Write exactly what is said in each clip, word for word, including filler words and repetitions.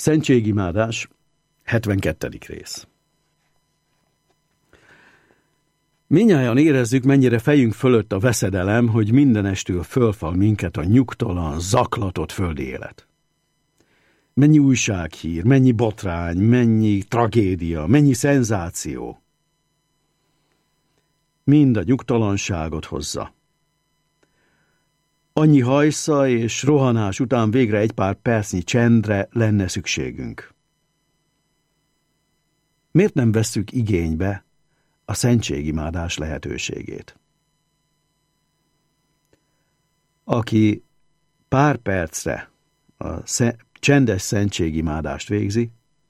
Szentségimádás, hetvenkettedik rész. Mindnyájan érezzük, mennyire fejünk fölött a veszedelem, hogy mindenestől fölfal minket a nyugtalan, zaklatott földi élet. Mennyi újsághír, mennyi botrány, mennyi tragédia, mennyi szenzáció. Mind a nyugtalanságot hozza. Annyi hajsza és rohanás után végre egy pár percnyi csendre lenne szükségünk. Miért nem vesszük igénybe a szentségimádás lehetőségét? Aki pár percre a sze- csendes szentségimádást végzi,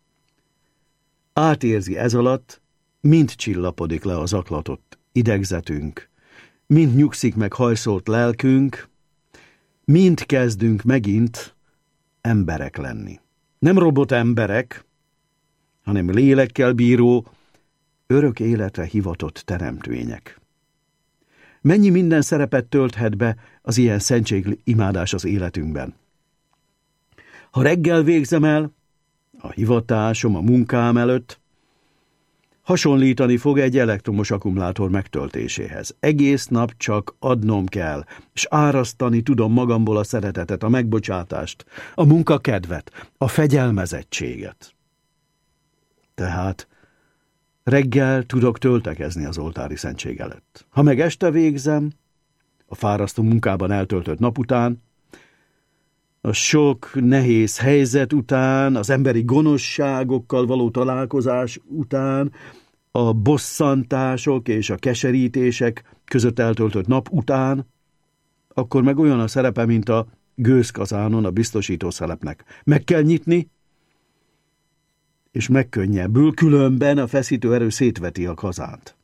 átérzi ez alatt, mind csillapodik le a zaklatott idegzetünk, mind nyugszik meg hajszolt lelkünk, mind kezdünk megint emberek lenni. Nem robot emberek, hanem lélekkel bíró, örök életre hivatott teremtmények. Mennyi minden szerepet tölthet be az ilyen szentségimádás az életünkben. Ha reggel végzem el, a hivatásom, a munkám előtt, hasonlítani fog egy elektromos akkumulátor megtöltéséhez. Egész nap csak adnom kell, és árasztani tudom magamból a szeretetet, a megbocsátást, a munkakedvet, a fegyelmezettséget. Tehát reggel tudok töltekezni az oltári szentség előtt. Ha meg este végzem, a fárasztó munkában eltöltött nap után, a sok nehéz helyzet után, az emberi gonoszságokkal való találkozás után, a bosszantások és a keserítések között eltöltött nap után, akkor meg olyan a szerepe, mint a gőzkazánon a biztosító szelepnek. Meg kell nyitni, és megkönnyebbül, különben a feszítő erő szétveti a kazánt.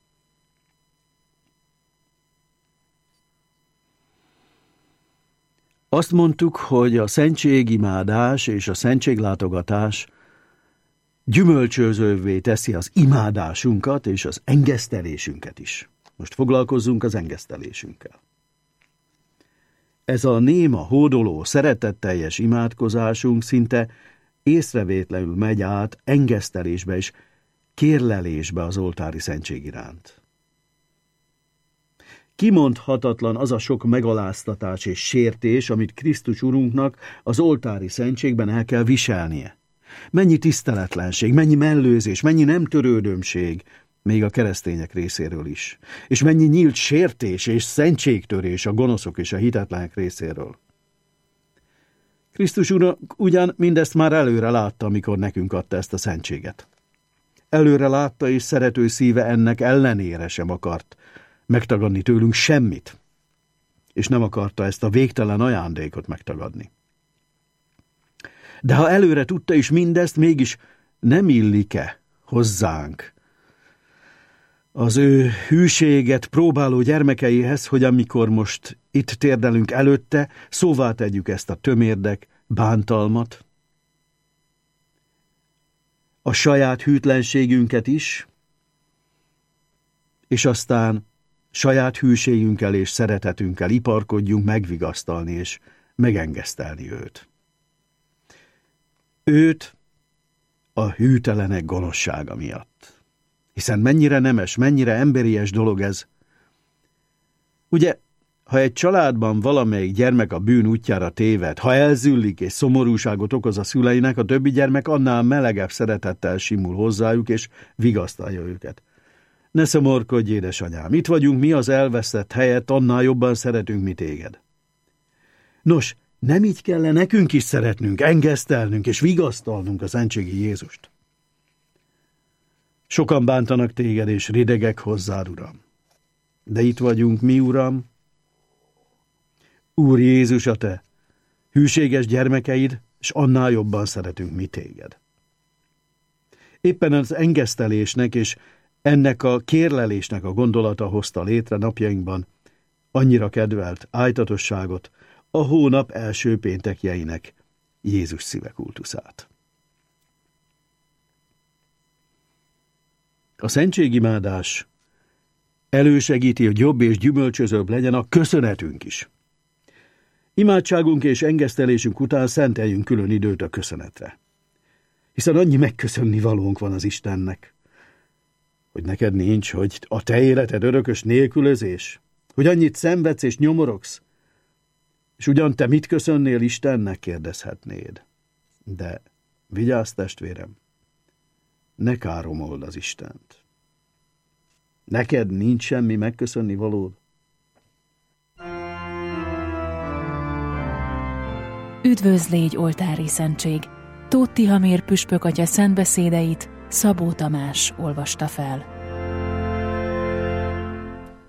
Azt mondtuk, hogy a szentségimádás és a szentséglátogatás gyümölcsözővé teszi az imádásunkat és az engesztelésünket is. Most foglalkozzunk az engesztelésünkkel. Ez a néma, hódoló, szeretetteljes imádkozásunk szinte észrevétlenül megy át engesztelésbe és kérlelésbe az oltári szentség iránt. Kimondhatatlan az a sok megaláztatás és sértés, amit Krisztus Urunknak az oltári szentségben el kell viselnie. Mennyi tiszteletlenség, mennyi mellőzés, mennyi nem törődömség, még a keresztények részéről is. És mennyi nyílt sértés és szentségtörés a gonoszok és a hitetlenek részéről. Krisztus Úr ugyan mindezt már előre látta, amikor nekünk adta ezt a szentséget. Előre látta, és szerető szíve ennek ellenére sem akart megtagadni tőlünk semmit, és nem akarta ezt a végtelen ajándékot megtagadni. De ha előre tudta is mindezt, mégis nem illik-e hozzánk az ő hűséget próbáló gyermekeihez, hogy amikor most itt térdelünk előtte, szóvá tegyük ezt a tömérdek bántalmat, a saját hűtlenségünket is, és aztán saját hűségünkkel és szeretetünkkel iparkodjunk megvigasztalni és megengesztelni őt. Őt a hűtelenek gonoszsága miatt. Hiszen mennyire nemes, mennyire emberies dolog ez. Ugye, ha egy családban valamelyik gyermek a bűn útjára téved, ha elzüllik és szomorúságot okoz a szüleinek, a többi gyermek annál melegebb szeretettel simul hozzájuk és vigasztalja őket. Ne szomorkodj, édesanyám, itt vagyunk mi az elvesztett helyett, annál jobban szeretünk mi téged. Nos, nem így kell nekünk is szeretnünk, engesztelnünk és vigasztalnunk a szentségi Jézust? Sokan bántanak téged, és ridegek hozzád, Uram. De itt vagyunk mi, Uram. Úr Jézus, a te hűséges gyermekeid, és annál jobban szeretünk mi téged. Éppen az engesztelésnek és ennek a kérlelésnek a gondolata hozta létre napjainkban annyira kedvelt ájtatosságot, a hónap első péntekjeinek Jézus szíve kultuszát. A szentségimádás elősegíti, hogy jobb és gyümölcsözőbb legyen a köszönetünk is. Imádságunk és engesztelésünk után szenteljünk külön időt a köszönetre. hiszen annyi megköszönni valónk van az Istennek. Hogy neked nincs, hogy a te életed örökös nélkülözés, hogy annyit szenvedsz és nyomorogsz, és ugyan te mit köszönnél Istennek, kérdezhetnéd. De vigyázz, testvérem, ne káromold az Istent. Neked nincs semmi megköszönni valód? Üdvözl légy, oltári szentség! Tóth Tihamér püspök atya szentbeszédeit Szabó Tamás olvasta fel.